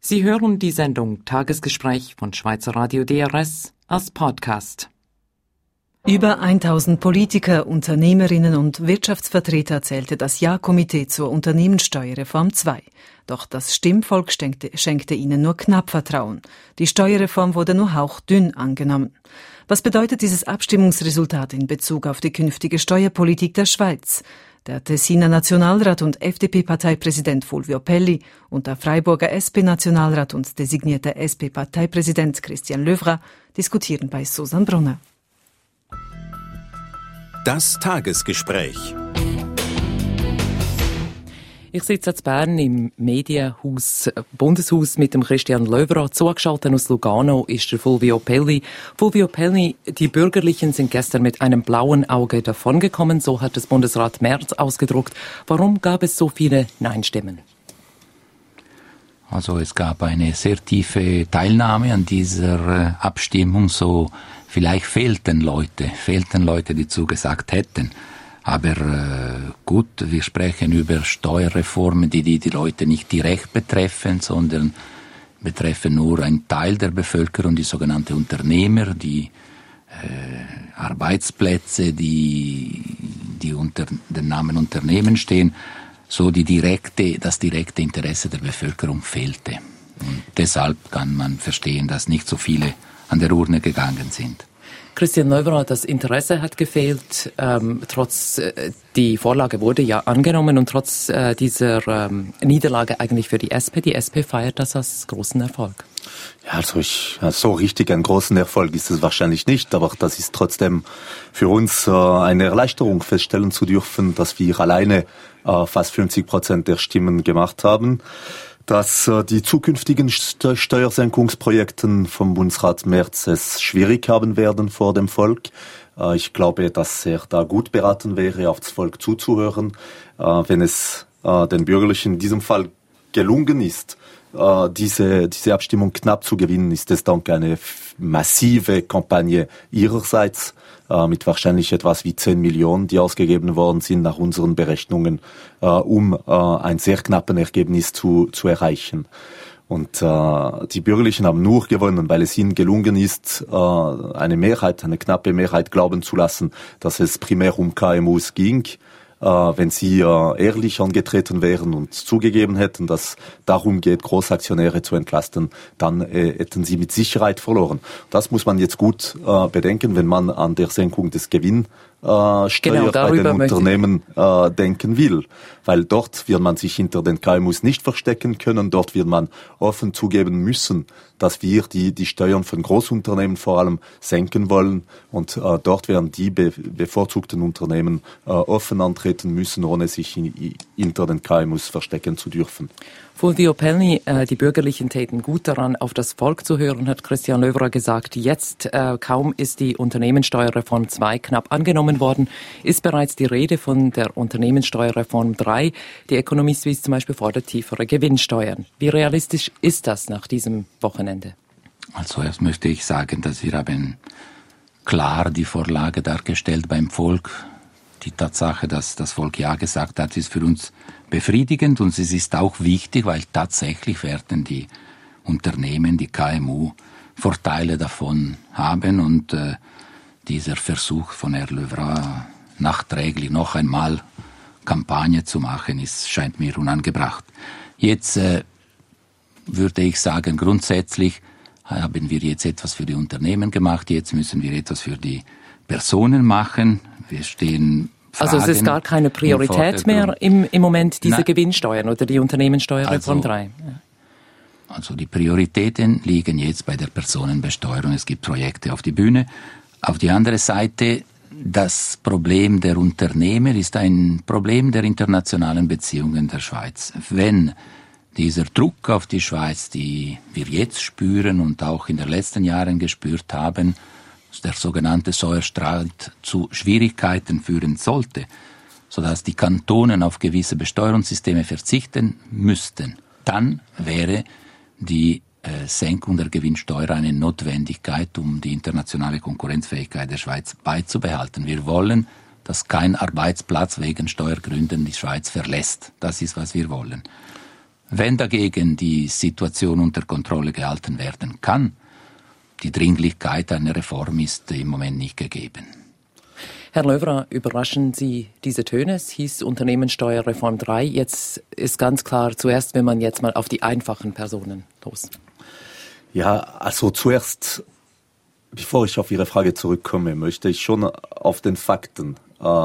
Sie hören die Sendung Tagesgespräch von Schweizer Radio DRS als Podcast. Über 1000 Politiker, Unternehmerinnen und Wirtschaftsvertreter zählte das Ja-Komitee zur Unternehmenssteuerreform 2. Doch das Stimmvolk schenkte ihnen nur knapp Vertrauen. Die Steuerreform wurde nur hauchdünn angenommen. Was bedeutet dieses Abstimmungsresultat in Bezug auf die künftige Steuerpolitik der Schweiz? Der Tessiner Nationalrat und FDP-Parteipräsident Fulvio Pelli und der Freiburger SP-Nationalrat und designierter SP-Parteipräsident Christian Löwra diskutieren bei Susanne Brunner. Das Tagesgespräch. Ich sitze jetzt in Bern im Medienhaus, Bundeshaus mit dem Christian Löwra. Zugeschaltet aus Lugano ist der Fulvio Pelli. Fulvio Pelli, die Bürgerlichen sind gestern mit einem blauen Auge davongekommen, so hat es Bundesrat Merz ausgedrückt. Warum gab es so viele Nein-Stimmen? Also es gab eine sehr tiefe Teilnahme an dieser Abstimmung, so vielleicht fehlten Leute, die zugesagt hätten. Aber gut, wir sprechen über Steuerreformen, die Leute nicht direkt betreffen, sondern betreffen nur einen Teil der Bevölkerung, die sogenannten Unternehmer, die Arbeitsplätze, die unter dem Namen Unternehmen stehen. So das direkte Interesse der Bevölkerung fehlte. Und deshalb kann man verstehen, dass nicht so viele an der Urne gegangen sind. Christian Löwra, das Interesse hat gefehlt, die Vorlage wurde ja angenommen und trotz dieser Niederlage eigentlich für die SP. Die SP feiert das als großen Erfolg. Ja, so richtig einen großen Erfolg ist es wahrscheinlich nicht, aber das ist trotzdem für uns eine Erleichterung, feststellen zu dürfen, dass wir alleine fast 50% der Stimmen gemacht haben. Dass die zukünftigen Steuersenkungsprojekte vom Bundesrat Merz es schwierig haben werden vor dem Volk. Ich glaube, dass er da gut beraten wäre, auf das Volk zuzuhören. Wenn es den Bürgerlichen in diesem Fall gelungen ist, diese Abstimmung knapp zu gewinnen, ist es dank eine massive Kampagne ihrerseits mit wahrscheinlich etwas wie 10 Millionen, die ausgegeben worden sind nach unseren Berechnungen, um ein sehr knappes Ergebnis zu erreichen. Und die Bürgerlichen haben nur gewonnen, weil es ihnen gelungen ist, eine knappe Mehrheit glauben zu lassen, dass es primär um KMUs ging. Wenn sie ehrlich angetreten wären und zugegeben hätten, dass darum geht, Großaktionäre zu entlasten, dann hätten sie mit Sicherheit verloren. Das muss man jetzt gut bedenken, wenn man an der Senkung des Gewinnsteuer bei den Unternehmen denken will. Weil dort wird man sich hinter den KMUs nicht verstecken können, dort wird man offen zugeben müssen, dass wir die Steuern von Großunternehmen vor allem senken wollen und dort werden die bevorzugten Unternehmen offen antreten müssen, ohne sich hinter den KMUs verstecken zu dürfen. Fulvio Pelli, die Bürgerlichen täten gut daran, auf das Volk zu hören, hat Christian Löwra gesagt. Jetzt, kaum ist die Unternehmenssteuerreform 2 knapp angenommen worden, ist bereits die Rede von der Unternehmenssteuerreform 3. Die Economie Suisse zum Beispiel fordert tiefere Gewinnsteuern. Wie realistisch ist das nach diesem Wochenende? Also erst möchte ich sagen, dass wir haben klar die Vorlage dargestellt beim Volk. Die Tatsache, dass das Volk Ja gesagt hat, ist für uns befriedigend und es ist auch wichtig, weil tatsächlich werden die Unternehmen, die KMU, Vorteile davon haben und dieser Versuch von Herrn Löwra nachträglich noch einmal Kampagne zu machen, scheint mir unangebracht. Jetzt würde ich sagen, grundsätzlich haben wir jetzt etwas für die Unternehmen gemacht, jetzt müssen wir etwas für die Personen machen. Wir stehen Fragen. Also es ist gar keine Priorität mehr im Moment, diese Gewinnsteuern oder die Unternehmenssteuerreform 3? Also die Prioritäten liegen jetzt bei der Personenbesteuerung. Es gibt Projekte auf die Bühne. Auf die andere Seite, das Problem der Unternehmer ist ein Problem der internationalen Beziehungen der Schweiz. Wenn dieser Druck auf die Schweiz, die wir jetzt spüren und auch in den letzten Jahren gespürt haben, der sogenannte Säuerstreit zu Schwierigkeiten führen sollte, sodass die Kantonen auf gewisse Besteuerungssysteme verzichten müssten, dann wäre die Senkung der Gewinnsteuer eine Notwendigkeit, um die internationale Konkurrenzfähigkeit der Schweiz beizubehalten. Wir wollen, dass kein Arbeitsplatz wegen Steuergründen die Schweiz verlässt. Das ist, was wir wollen. Wenn dagegen die Situation unter Kontrolle gehalten werden kann, die Dringlichkeit einer Reform ist im Moment nicht gegeben. Herr Löwra, überraschen Sie diese Töne? Es hieß Unternehmenssteuerreform 3. Jetzt ist ganz klar, zuerst will man jetzt mal auf die einfachen Personen los. Ja, also zuerst, bevor ich auf Ihre Frage zurückkomme, möchte ich schon auf den Fakten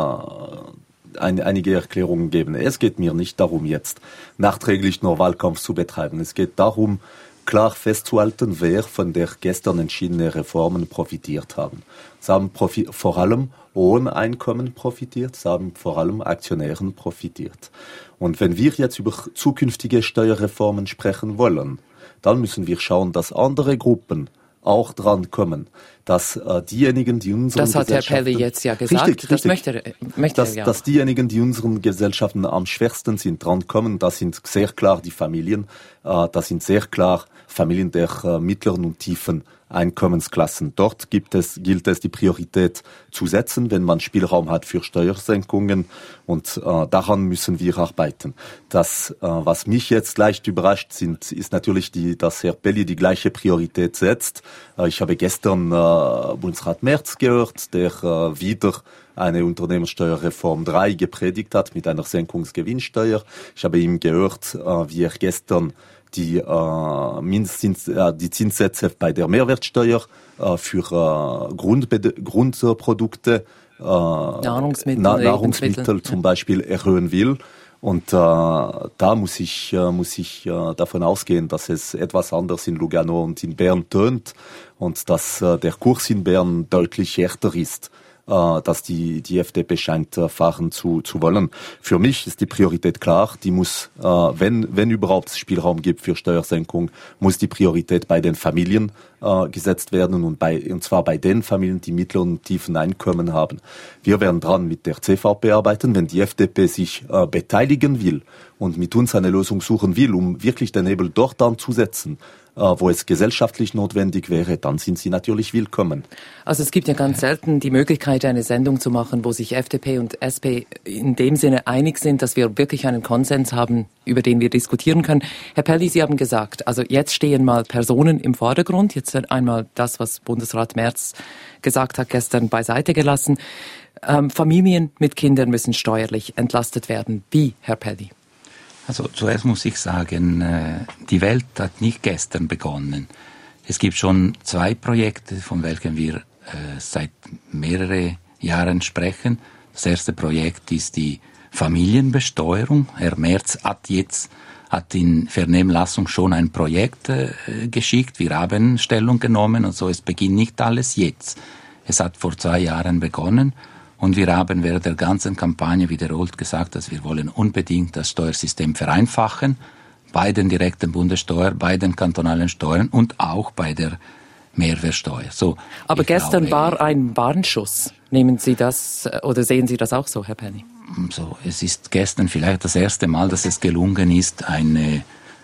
einige Erklärungen geben. Es geht mir nicht darum, jetzt nachträglich nur Wahlkampf zu betreiben. Es geht darum, klar festzuhalten, wer von der gestern entschiedenen Reformen profitiert haben. Sie haben vor allem ohne Einkommen profitiert, sie haben vor allem Aktionären profitiert. Und wenn wir jetzt über zukünftige Steuerreformen sprechen wollen, dann müssen wir schauen, dass andere Gruppen auch dran kommen, dass diejenigen, die unseren Das hat Herr Pelli jetzt ja gesagt. Richtig. Das möchte er ja. Dass diejenigen, die unseren Gesellschaften am schwersten sind, dran kommen, das sind sehr klar die Familien, das sind sehr klar Familien der mittleren und tiefen Einkommensklassen. Dort gilt es, die Priorität zu setzen, wenn man Spielraum hat für Steuersenkungen, und daran müssen wir arbeiten. Das, was mich jetzt leicht überrascht, ist natürlich, dass Herr Pelli die gleiche Priorität setzt. Ich habe gestern Bundesrat Merz gehört, der wieder eine Unternehmenssteuerreform 3 gepredigt hat mit einer Senkungsgewinnsteuer. Ich habe ihm gehört, wie er gestern die Zinssätze bei der Mehrwertsteuer für Grundprodukte, Nahrungsmittel zum Beispiel erhöhen will. Und da muss ich davon ausgehen, dass es etwas anders in Lugano und in Bern tönt und dass der Kurs in Bern deutlich härter ist, dass die FDP scheint fahren zu wollen. Für mich ist die Priorität klar, die muss, wenn überhaupt es Spielraum gibt für Steuersenkung, muss die Priorität bei den Familien gesetzt werden, und zwar bei den Familien, die mittleren und tiefen Einkommen haben. Wir werden dran mit der CVP arbeiten, wenn die FDP sich beteiligen will und mit uns eine Lösung suchen will, um wirklich den Hebel dort anzusetzen, wo es gesellschaftlich notwendig wäre, dann sind sie natürlich willkommen. Also es gibt ja ganz selten die Möglichkeit, eine Sendung zu machen, wo sich FDP und SP in dem Sinne einig sind, dass wir wirklich einen Konsens haben, über den wir diskutieren können. Herr Pelli, Sie haben gesagt, also jetzt stehen mal Personen im Vordergrund. Jetzt einmal das, was Bundesrat Merz gesagt hat, gestern beiseite gelassen. Familien mit Kindern müssen steuerlich entlastet werden. Wie, Herr Pelli? Also zuerst muss ich sagen, die Welt hat nicht gestern begonnen. Es gibt schon 2 Projekte, von welchen wir seit mehreren Jahren sprechen. Das erste Projekt ist die Familienbesteuerung. Herr Merz hat in Vernehmlassung schon ein Projekt geschickt. Wir haben Stellung genommen, und so, es beginnt nicht alles jetzt. Es hat vor 2 Jahren begonnen. Und wir haben während der ganzen Kampagne wiederholt gesagt, dass wir wollen unbedingt das Steuersystem vereinfachen, bei den direkten Bundessteuern, bei den kantonalen Steuern und auch bei der Mehrwertsteuer. So, aber gestern war ein Warnschuss. Nehmen Sie das oder sehen Sie das auch so, Herr Pelli? So, es ist gestern vielleicht das erste Mal, dass es gelungen ist, eine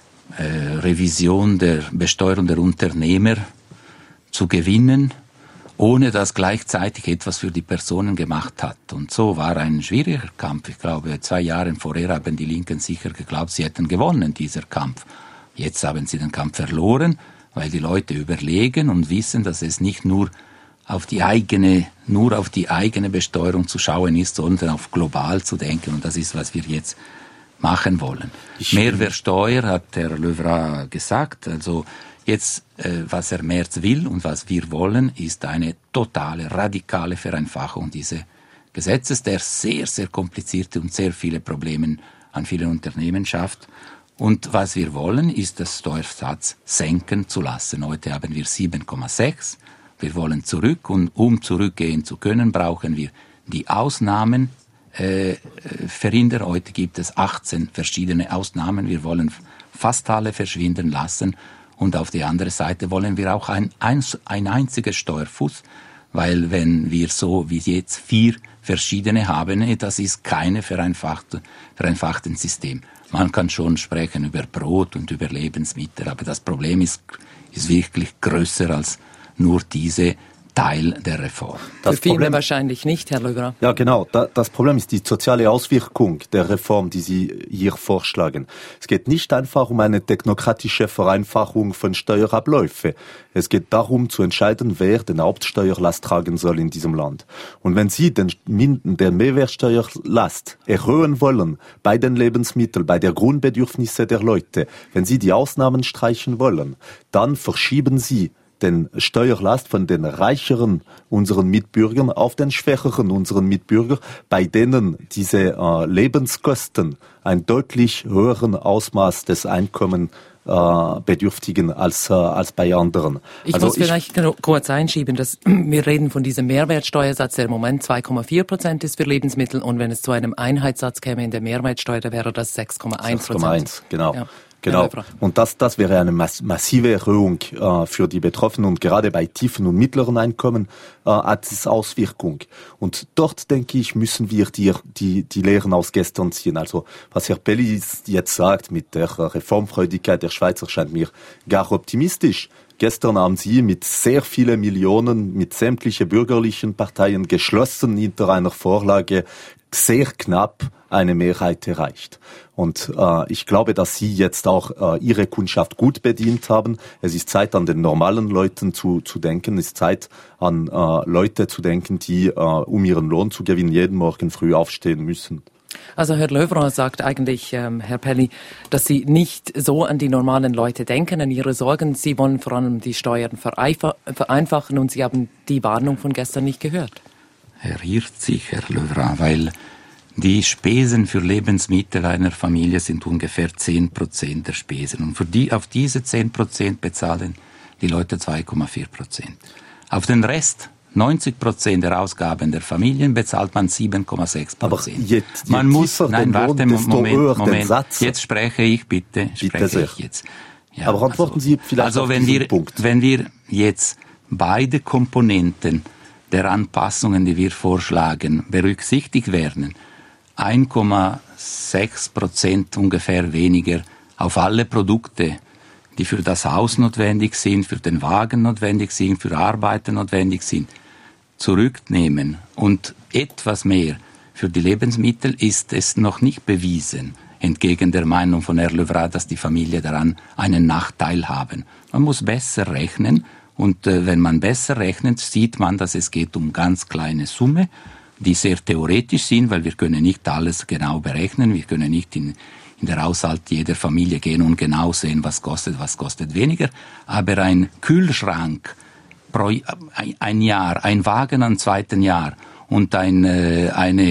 Revision der Besteuerung der Unternehmer zu gewinnen, ohne dass gleichzeitig etwas für die Personen gemacht hat. Und so war ein schwieriger Kampf. Ich glaube, 2 Jahre vorher haben die Linken sicher geglaubt, sie hätten gewonnen, dieser Kampf. Jetzt haben sie den Kampf verloren, weil die Leute überlegen und wissen, dass es nicht nur auf die eigene Besteuerung zu schauen ist, sondern auf global zu denken. Und das ist, was wir jetzt machen wollen. Mehrwertsteuer hat Herr Löwra gesagt, also jetzt, was Herr Merz will und was wir wollen, ist eine totale, radikale Vereinfachung dieses Gesetzes, der sehr, sehr komplizierte und sehr viele Probleme an vielen Unternehmen schafft. Und was wir wollen, ist, das Steuersatz senken zu lassen. Heute haben wir 7,6. Wir wollen zurück, und um zurückgehen zu können, brauchen wir die Ausnahmen verhindern. Heute gibt es 18 verschiedene Ausnahmen. Wir wollen fast alle verschwinden lassen. Und auf die andere Seite wollen wir auch ein einziges Steuerfuß, weil wenn wir so wie jetzt 4 verschiedene haben, das ist keine vereinfachten System. Man kann schon sprechen über Brot und über Lebensmittel, aber das Problem ist wirklich größer als nur diese Teil der Reform. Für viele wahrscheinlich nicht, Herr Löwra. Ja, genau. Das Problem ist die soziale Auswirkung der Reform, die Sie hier vorschlagen. Es geht nicht einfach um eine technokratische Vereinfachung von Steuerabläufen. Es geht darum, zu entscheiden, wer den Hauptsteuerlast tragen soll in diesem Land. Und wenn Sie den Mehrwertsteuerlast erhöhen wollen bei den Lebensmitteln, bei der Grundbedürfnisse der Leute, wenn Sie die Ausnahmen streichen wollen, dann verschieben Sie den Steuerlast von den reicheren unseren Mitbürgern auf den schwächeren unseren Mitbürger, bei denen diese Lebenskosten ein deutlich höheren Ausmaß des Einkommenbedürftigen als bei anderen. Ich muss vielleicht kurz einschieben, dass wir reden von diesem Mehrwertsteuersatz, der im Moment 2,4% ist für Lebensmittel, und wenn es zu einem Einheitssatz käme in der Mehrwertsteuer, da wäre das 6,1%. 6,1, genau. Ja. Genau. Und das wäre eine massive Erhöhung für die Betroffenen, und gerade bei tiefen und mittleren Einkommen hat es Auswirkung. Und dort, denke ich, müssen wir die Lehren aus gestern ziehen. Also was Herr Pelli jetzt sagt mit der Reformfreudigkeit der Schweizer, scheint mir gar optimistisch. Gestern haben Sie mit sehr vielen Millionen, mit sämtlichen bürgerlichen Parteien geschlossen hinter einer Vorlage sehr knapp eine Mehrheit erreicht. Und ich glaube, dass Sie jetzt auch Ihre Kundschaft gut bedient haben. Es ist Zeit, an den normalen Leuten zu denken. Es ist Zeit, an Leute zu denken, die, um ihren Lohn zu gewinnen, jeden Morgen früh aufstehen müssen. Also Herr Löwra sagt eigentlich, Herr Pelli, dass Sie nicht so an die normalen Leute denken, an ihre Sorgen. Sie wollen vor allem die Steuern vereinfachen, und Sie haben die Warnung von gestern nicht gehört. Er irrt sich, Herr Löwra, weil die Spesen für Lebensmittel einer Familie sind ungefähr 10% der Spesen. Und auf diese 10% bezahlen die Leute 2,4%. Auf den Rest, 90% der Ausgaben der Familien, bezahlt man 7,6%. Aber je man muss, nein, warte, Moment. Satz. Jetzt spreche ich, bitte sehr. ich jetzt. Ja, aber antworten Sie vielleicht auf diesen Punkt. Wenn wir jetzt beide Komponenten der Anpassungen, die wir vorschlagen, berücksichtigt werden, 1,6% ungefähr weniger auf alle Produkte, die für das Haus notwendig sind, für den Wagen notwendig sind, für Arbeiter notwendig sind, zurücknehmen und etwas mehr für die Lebensmittel, ist es noch nicht bewiesen, entgegen der Meinung von Herrn Löwra, dass die Familie daran einen Nachteil haben. Man muss besser rechnen, und wenn man besser rechnet, sieht man, dass es geht um ganz kleine Summe, die sehr theoretisch sind, weil wir können nicht alles genau berechnen, wir können nicht in der Haushalt jeder Familie gehen und genau sehen, was kostet weniger, aber ein Kühlschrank pro ein Jahr, ein Wagen am zweiten Jahr und ein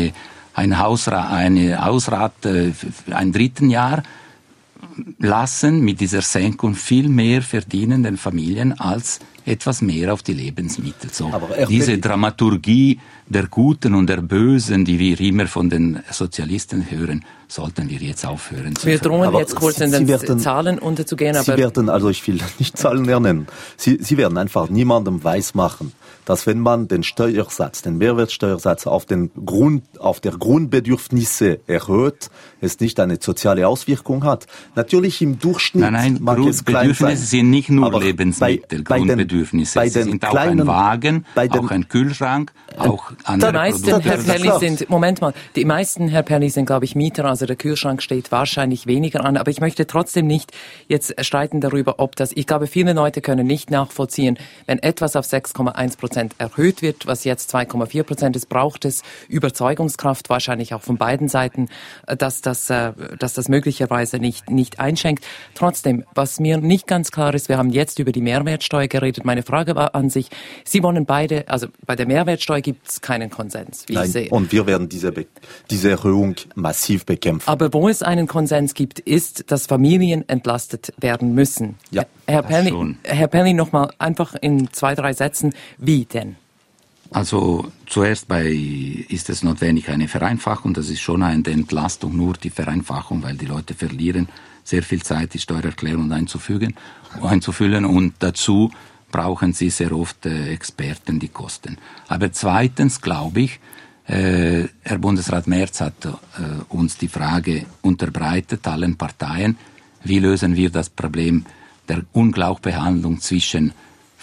Hausrat ein dritten Jahr lassen mit dieser Senkung viel mehr verdienen den Familien als etwas mehr auf die Lebensmittel. So, diese Dramaturgie der Guten und der Bösen, die wir immer von den Sozialisten hören, sollten wir jetzt aufhören zu Wir drohen jetzt kurz in den Zahlen unterzugehen. Sie werden, also ich will nicht Zahlen nennen, Sie werden einfach niemandem weismachen, dass wenn man den Steuersatz, den Mehrwertsteuersatz auf der Grundbedürfnisse erhöht, es nicht eine soziale Auswirkung hat. Natürlich im Durchschnitt mag es klein sein. Bedürfnisse sind nicht nur Lebensmittel, Grundbedürfnisse. Sie sind auch ein Wagen, auch ein Kühlschrank, auch andere Produkte. Die meisten, Herr Pelli, sind, glaube ich, Mieter, also der Kühlschrank steht wahrscheinlich weniger an, aber ich möchte trotzdem nicht jetzt streiten darüber, ich glaube, viele Leute können nicht nachvollziehen, wenn etwas auf 6,1% erhöht wird, was jetzt 2,4% ist, braucht es Überzeugungskraft, wahrscheinlich auch von beiden Seiten, dass das möglicherweise nicht einschenkt. Trotzdem, was mir nicht ganz klar ist, wir haben jetzt über die Mehrwertsteuer geredet. Meine Frage war an sich, Sie wollen beide, also bei der Mehrwertsteuer gibt es keinen Konsens, wie ich sehe. Und wir werden diese Erhöhung massiv bekämpfen. Aber wo es einen Konsens gibt, ist, dass Familien entlastet werden müssen. Ja, Herr Pelli, nochmal einfach in 2-3 Sätzen, wie denn? Also zuerst ist es notwendig eine Vereinfachung, das ist schon eine Entlastung, nur die Vereinfachung, weil die Leute verlieren sehr viel Zeit, die Steuererklärung einzufüllen, und dazu brauchen sie sehr oft Experten, die kosten. Aber zweitens glaube ich, Herr Bundesrat Merz hat uns die Frage unterbreitet, allen Parteien, wie lösen wir das Problem der Ungleichbehandlung zwischen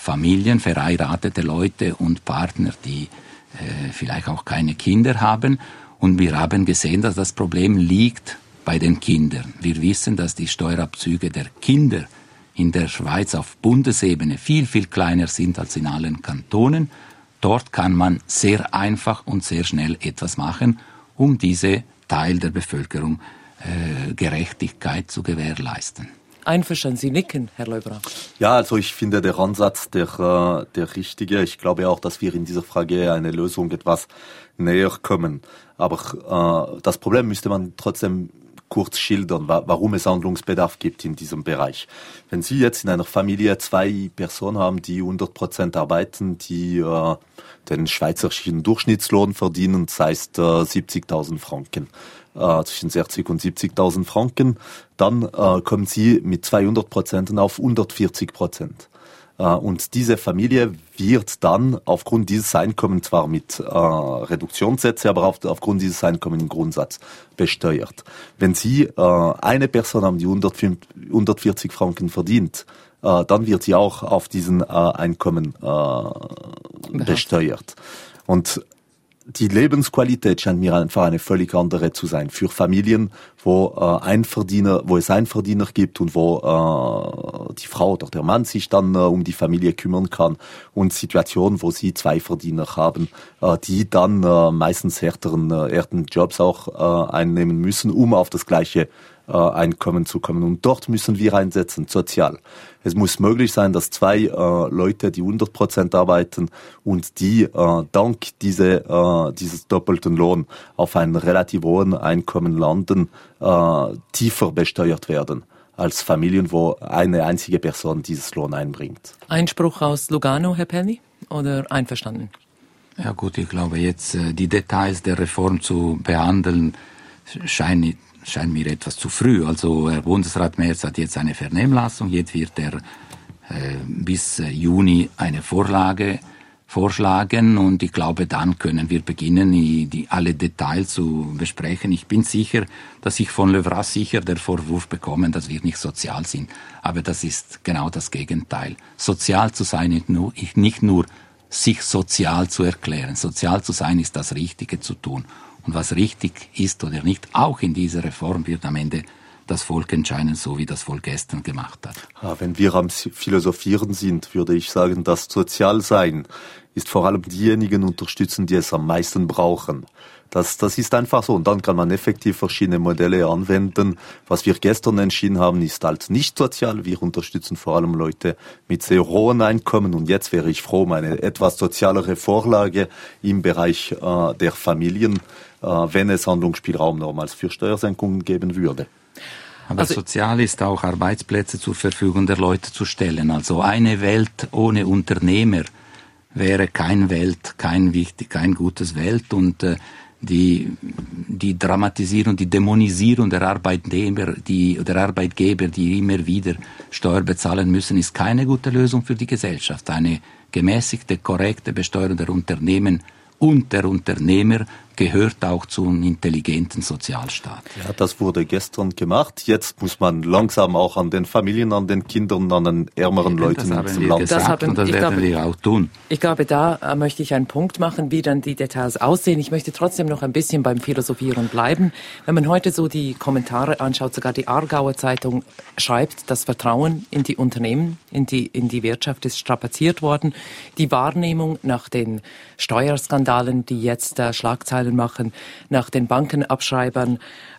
Familien, verheiratete Leute und Partner, die vielleicht auch keine Kinder haben. Und wir haben gesehen, dass das Problem liegt bei den Kindern. Wir wissen, dass die Steuerabzüge der Kinder in der Schweiz auf Bundesebene viel, viel kleiner sind als in allen Kantonen. Dort kann man sehr einfach und sehr schnell etwas machen, um diese Teil der Bevölkerung Gerechtigkeit zu gewährleisten. Einverstanden, Sie nicken, Herr Leuwerer. Ja, also ich finde der Ansatz der richtige. Ich glaube auch, dass wir in dieser Frage eine Lösung etwas näher kommen. Aber das Problem müsste man trotzdem kurz schildern, warum es Handlungsbedarf gibt in diesem Bereich. Wenn Sie jetzt in einer Familie 2 Personen haben, die 100% arbeiten, die den schweizerischen Durchschnittslohn verdienen, das heißt 70.000 Franken, zwischen 60 und 70.000 Franken, dann kommen Sie mit 200% auf 140%. Und diese Familie wird dann aufgrund dieses Einkommens zwar mit Reduktionssätze, aber aufgrund dieses Einkommens im Grundsatz besteuert. Wenn Sie eine Person haben, die 140 Franken verdient, dann wird sie auch auf diesen Einkommen besteuert. Und die Lebensqualität scheint mir einfach eine völlig andere zu sein. Für Familien, wo es einen Verdiener gibt und wo die Frau oder der Mann sich dann um die Familie kümmern kann, und Situationen, wo sie 2 Verdiener haben, die dann meistens härteren Jobs auch einnehmen müssen, um auf das gleiche Einkommen zu kommen. Und dort müssen wir einsetzen, sozial. Es muss möglich sein, dass 2 Leute, die 100% arbeiten und die dank dieses doppelten Lohn auf einen relativ hohen Einkommen landen, tiefer besteuert werden als Familien, wo eine einzige Person dieses Lohn einbringt. Einspruch aus Lugano, Herr Penny, oder einverstanden? Ja gut, ich glaube jetzt die Details der Reform zu behandeln scheint mir etwas zu früh. Also Herr Bundesrat Merz hat jetzt eine Vernehmlassung, jetzt wird er bis Juni eine Vorlage vorschlagen und ich glaube, dann können wir beginnen, alle Details zu besprechen. Ich bin sicher, dass ich von Leuwerer sicher der Vorwurf bekomme, dass wir nicht sozial sind. Aber das ist genau das Gegenteil. Sozial zu sein ist nicht nur sich sozial zu erklären. Sozial zu sein ist das Richtige zu tun. Und was richtig ist oder nicht, auch in dieser Reform wird am Ende das Volk entscheiden, so wie das Volk gestern gemacht hat. Ja, wenn wir am Philosophieren sind, würde ich sagen, das Sozialsein ist vor allem diejenigen unterstützen, die es am meisten brauchen. Das ist einfach so. Und dann kann man effektiv verschiedene Modelle anwenden. Was wir gestern entschieden haben, ist halt nicht sozial. Wir unterstützen vor allem Leute mit sehr hohen Einkommen. Und jetzt wäre ich froh um eine etwas sozialere Vorlage im Bereich der Familien, wenn es Handlungsspielraum nochmals für Steuersenkungen geben würde. Aber sozial ist auch Arbeitsplätze zur Verfügung der Leute zu stellen. Also eine Welt ohne Unternehmer wäre kein gutes Welt und die Dramatisierung, die Dämonisierung der Arbeitgeber, die immer wieder Steuer bezahlen müssen, ist keine gute Lösung für die Gesellschaft. Eine gemäßigte, korrekte Besteuerung der Unternehmen und der Unternehmer gehört auch zu einem intelligenten Sozialstaat. Ja, das wurde gestern gemacht. Jetzt muss man langsam auch an den Familien, an den Kindern, an den ärmeren Leuten im Land gesagt und das werden wir auch tun. Ich glaube, da möchte ich einen Punkt machen, wie dann die Details aussehen. Ich möchte trotzdem noch ein bisschen beim Philosophieren bleiben. Wenn man heute so die Kommentare anschaut, sogar die Aargauer Zeitung schreibt, das Vertrauen in die Unternehmen, in die Wirtschaft ist strapaziert worden. Die Wahrnehmung nach den Steuerskandalen, die jetzt Schlagzeilen machen, nach den Bankenabschreibern,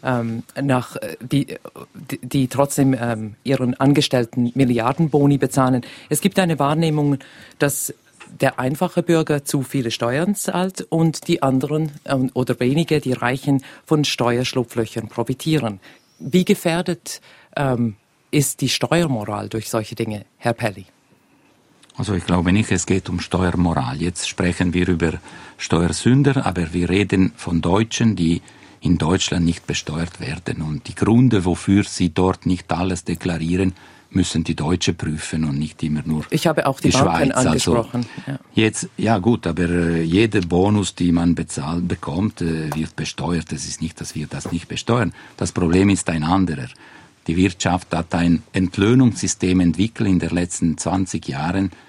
die trotzdem ihren Angestellten Milliardenboni bezahlen. Es gibt eine Wahrnehmung, dass der einfache Bürger zu viele Steuern zahlt und die anderen oder wenige, die Reichen, von Steuerschlupflöchern profitieren. Wie gefährdet ist die Steuermoral durch solche Dinge, Herr Pelli? Also ich glaube nicht, es geht um Steuermoral. Jetzt sprechen wir über Steuersünder, aber wir reden von Deutschen, die in Deutschland nicht besteuert werden. Und die Gründe, wofür sie dort nicht alles deklarieren, müssen die Deutschen prüfen und nicht immer nur Ich habe auch die Banken Schweiz. angesprochen. Also jetzt, ja gut, aber jeder Bonus, die man bekommt, wird besteuert. Das ist nicht, dass wir das nicht besteuern. Das Problem ist ein anderer. Die Wirtschaft hat ein Entlöhnungssystem entwickelt in den letzten 20 Jahren,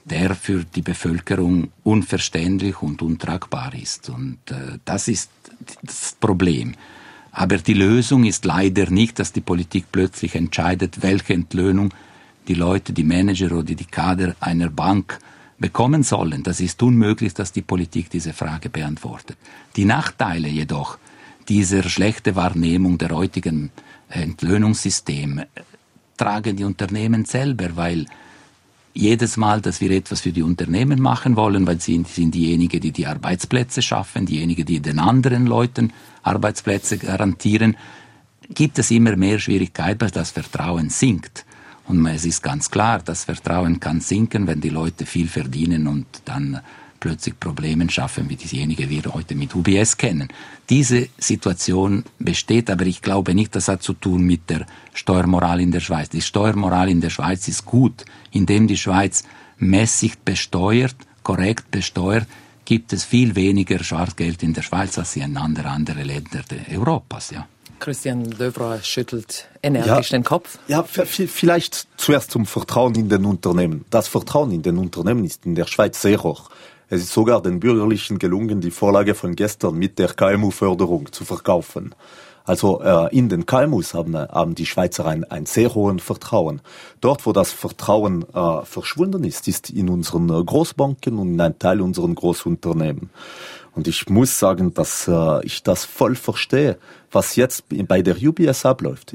der für die Bevölkerung unverständlich und untragbar ist. Und das ist das Problem. Aber die Lösung ist leider nicht, dass die Politik plötzlich entscheidet, welche Entlöhnung die Leute, die Manager oder die Kader einer Bank bekommen sollen. Das ist unmöglich, dass die Politik diese Frage beantwortet. Die Nachteile jedoch dieser schlechten Wahrnehmung der heutigen Entlöhnungssysteme tragen die Unternehmen selber, weil jedes Mal, dass wir etwas für die Unternehmen machen wollen, weil sie sind diejenigen, die die Arbeitsplätze schaffen, diejenigen, die den anderen Leuten Arbeitsplätze garantieren, gibt es immer mehr Schwierigkeiten, weil das Vertrauen sinkt. Und es ist ganz klar, das Vertrauen kann sinken, wenn die Leute viel verdienen und dann plötzlich Probleme schaffen, wie diejenigen, die wir heute mit UBS kennen. Diese Situation besteht, aber ich glaube nicht, das hat zu tun mit der Steuermoral in der Schweiz. Die Steuermoral in der Schweiz ist gut. Indem die Schweiz mäßig besteuert, korrekt besteuert, gibt es viel weniger Schwarzgeld in der Schweiz als in andere Länder Europas, ja. Christian Löwra schüttelt energisch den Kopf. Ja, vielleicht zuerst zum Vertrauen in den Unternehmen. Das Vertrauen in den Unternehmen ist in der Schweiz sehr hoch. Es ist sogar den Bürgerlichen gelungen, die Vorlage von gestern mit der KMU-Förderung zu verkaufen. Also in den KMUs haben die Schweizer ein sehr hohes Vertrauen. Dort, wo das Vertrauen verschwunden ist in unseren Großbanken und in einem Teil unserer Großunternehmen. Und ich muss sagen, dass ich das voll verstehe. Was jetzt bei der UBS abläuft,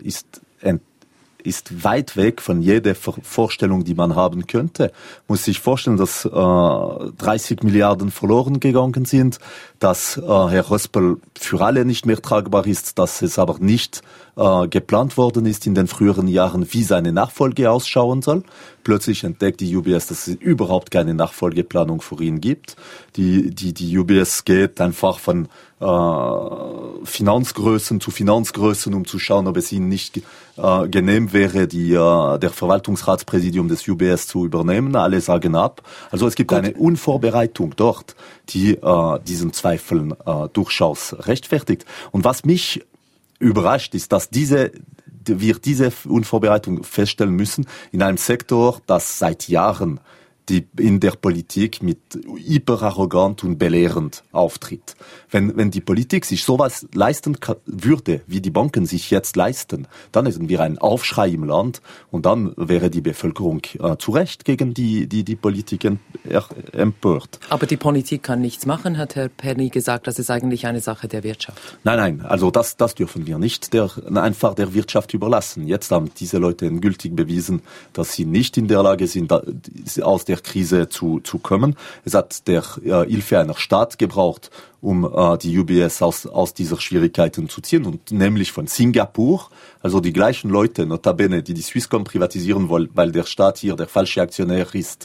ist weit weg von jeder Vorstellung, die man haben könnte. Muss sich vorstellen, dass 30 Milliarden verloren gegangen sind, dass Herr Hospel für alle nicht mehr tragbar ist, dass es aber nicht geplant worden ist in den früheren Jahren, wie seine Nachfolge ausschauen soll. Plötzlich entdeckt die UBS, dass es überhaupt keine Nachfolgeplanung für ihn gibt. Die UBS geht einfach von Finanzgrößen zu Finanzgrößen, um zu schauen, ob es ihnen nicht genehm wäre, der Verwaltungsratspräsidium des UBS zu übernehmen. Alle sagen ab. Also es gibt eine Unvorbereitung dort, die diesen Zweifeln durchaus rechtfertigt. Und was mich überrascht ist, dass wir diese Unvorbereitung feststellen müssen in einem Sektor, das seit Jahren in der Politik mit hyperarrogant und belehrend auftritt. Wenn die Politik sich sowas leisten würde, wie die Banken sich jetzt leisten, dann hätten wir einen Aufschrei im Land und dann wäre die Bevölkerung zu Recht gegen die Politik empört. Aber die Politik kann nichts machen, hat Herr Penny gesagt. Das ist eigentlich eine Sache der Wirtschaft. Nein, also das dürfen wir nicht einfach der Wirtschaft überlassen. Jetzt haben diese Leute endgültig bewiesen, dass sie nicht in der Lage sind, aus der Krise zu kommen. Es hat der Hilfe einer Staat gebraucht, um die UBS aus dieser Schwierigkeiten zu ziehen, und nämlich von Singapur. Also die gleichen Leute, notabene, die Swisscom privatisieren wollen, weil der Staat hier der falsche Aktionär ist.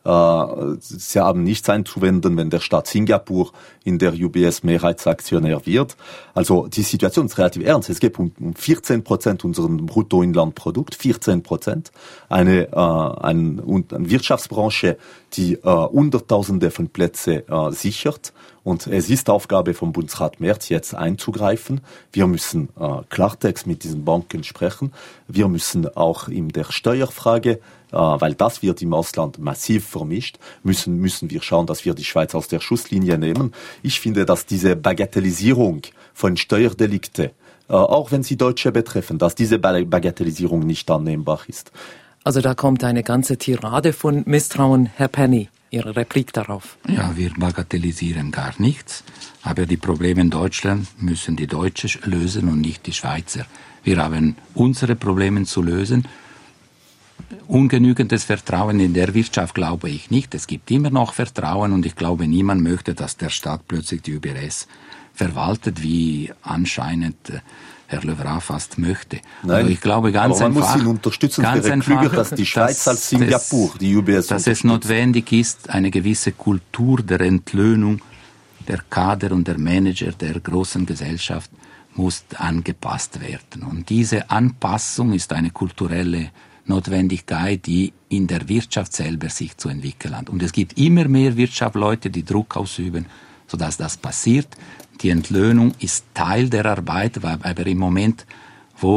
Sie haben nichts einzuwenden, wenn der Staat Singapur in der UBS Mehrheitsaktionär wird. Also die Situation ist relativ ernst. Es geht um 14% unseren Bruttoinlandprodukt, 14%. Eine Wirtschaftsbranche, die Hunderttausende von Plätzen sichert. Und es ist Aufgabe vom Bundesrat Merz, jetzt einzugreifen. Wir müssen Klartext mit diesen Banken sprechen. Wir müssen auch in der Steuerfrage, weil das wird im Ausland massiv vermischt, müssen wir schauen, dass wir die Schweiz aus der Schusslinie nehmen. Ich finde, dass diese Bagatellisierung von Steuerdelikte, auch wenn sie Deutsche betreffen, dass diese Bagatellisierung nicht annehmbar ist. Also da kommt eine ganze Tirade von Misstrauen. Herr Penny, Ihre Replik darauf. Ja, wir bagatellisieren gar nichts, aber die Probleme in Deutschland müssen die Deutschen lösen und nicht die Schweizer. Wir haben unsere Probleme zu lösen. Ungenügendes Vertrauen in der Wirtschaft glaube ich nicht. Es gibt immer noch Vertrauen und ich glaube, niemand möchte, dass der Staat plötzlich die UBS verwaltet, wie anscheinend Herr Löwra fast möchte. Nein, also ich glaube ganz aber man einfach, muss ihn unterstützen, ganz einfach, klüger, dass die Schweiz als Singapur die UBS dass es notwendig ist, eine gewisse Kultur der Entlöhnung der Kader und der Manager der großen Gesellschaft muss angepasst werden. Und diese Anpassung ist eine kulturelle Notwendigkeit, die in der Wirtschaft selber sich zu entwickeln hat. Und es gibt immer mehr Wirtschaftsleute, die Druck ausüben, sodass das passiert. Die Entlöhnung ist Teil der Arbeit, aber im Moment, wo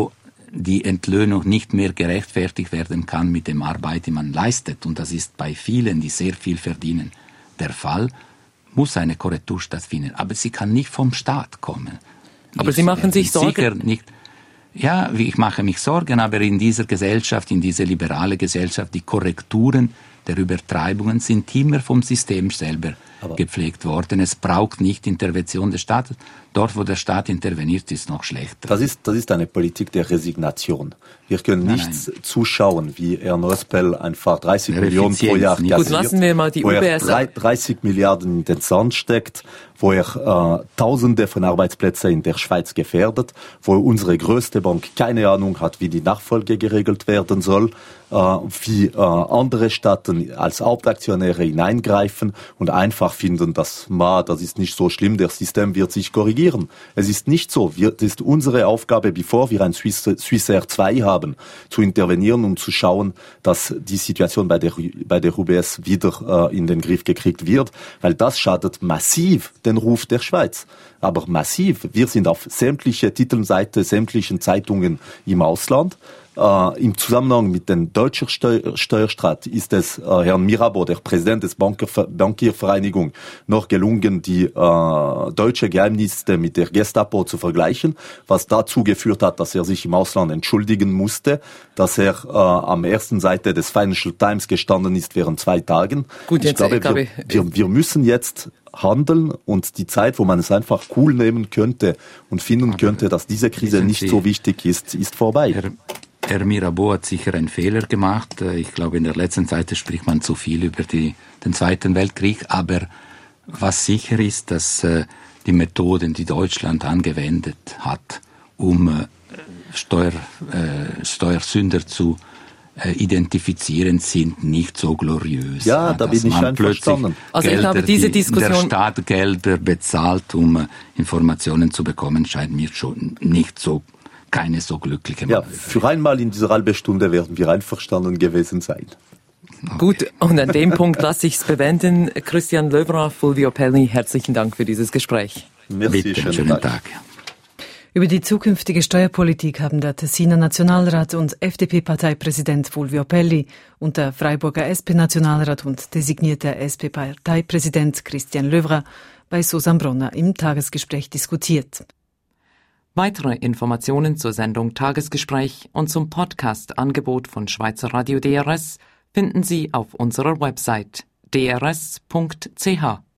die Entlöhnung nicht mehr gerechtfertigt werden kann mit der Arbeit, die man leistet, und das ist bei vielen, die sehr viel verdienen, der Fall, muss eine Korrektur stattfinden. Aber sie kann nicht vom Staat kommen. Aber Sie machen sich Sorgen? Sicher nicht. Ja, ich mache mich Sorgen, aber in dieser Gesellschaft, in dieser liberalen Gesellschaft, die Korrekturen der Übertreibungen sind immer vom System selber gepflegt worden. Es braucht nicht Intervention des Staates. Dort, wo der Staat interveniert, ist es noch schlechter. Das ist eine Politik der Resignation. Wir können nicht zuschauen, wie Herr Nospel einfach 30 Millionen pro Jahr kassiert, Gut, lassen wir mal die wo UBS er 30 Milliarden in den Sand steckt, wo er Tausende von Arbeitsplätzen in der Schweiz gefährdet, wo unsere größte Bank keine Ahnung hat, wie die Nachfolge geregelt werden soll, wie andere Staaten als Hauptaktionäre hineingreifen und einfach finden, das ist nicht so schlimm, das System wird sich korrigieren. Es ist nicht so. Es ist unsere Aufgabe, bevor wir ein Swissair 2 haben, zu intervenieren und zu schauen, dass die Situation bei der UBS wieder in den Griff gekriegt wird, weil das schadet massiv den Ruf der Schweiz. Aber massiv. Wir sind auf sämtliche Titelseiten, sämtlichen Zeitungen im Ausland. Im Zusammenhang mit dem deutschen Steuerstaat ist es Herrn Mirabeau, der Präsident des Bankiervereinigung, noch gelungen, die deutsche Geheimdienste mit der Gestapo zu vergleichen, was dazu geführt hat, dass er sich im Ausland entschuldigen musste, dass er am ersten Seite des Financial Times gestanden ist während 2 Tagen. Gut, jetzt, ich glaube, wir müssen jetzt handeln und die Zeit, wo man es einfach cool nehmen könnte und finden könnte, dass diese Krise nicht so wichtig ist vorbei. Herr Mirabeau hat sicher einen Fehler gemacht. Ich glaube, in der letzten Zeit spricht man zu viel über den Zweiten Weltkrieg. Aber was sicher ist, dass die Methoden, die Deutschland angewendet hat, um Steuersünder zu identifizieren, sind nicht so gloriös. Ja, da bin ich einverstanden. Also ich glaube, diese Diskussion... Der Staat Gelder bezahlt, um Informationen zu bekommen, scheint mir schon nicht so keine so glückliche Manöver. Ja, für einmal in dieser halben Stunde werden wir einverstanden gewesen sein. Okay. Gut, und an dem Punkt lasse ich es bewenden. Christian Löwra, Fulvio Pelli, herzlichen Dank für dieses Gespräch. Merci, bitte, schönen Tag. Über die zukünftige Steuerpolitik haben der Tessiner Nationalrat und FDP-Parteipräsident Fulvio Pelli und der Freiburger SP-Nationalrat und designierter SP-Parteipräsident Christian Löwra bei Susan Bronner im Tagesgespräch diskutiert. Weitere Informationen zur Sendung Tagesgespräch und zum Podcast-Angebot von Schweizer Radio DRS finden Sie auf unserer Website drs.ch.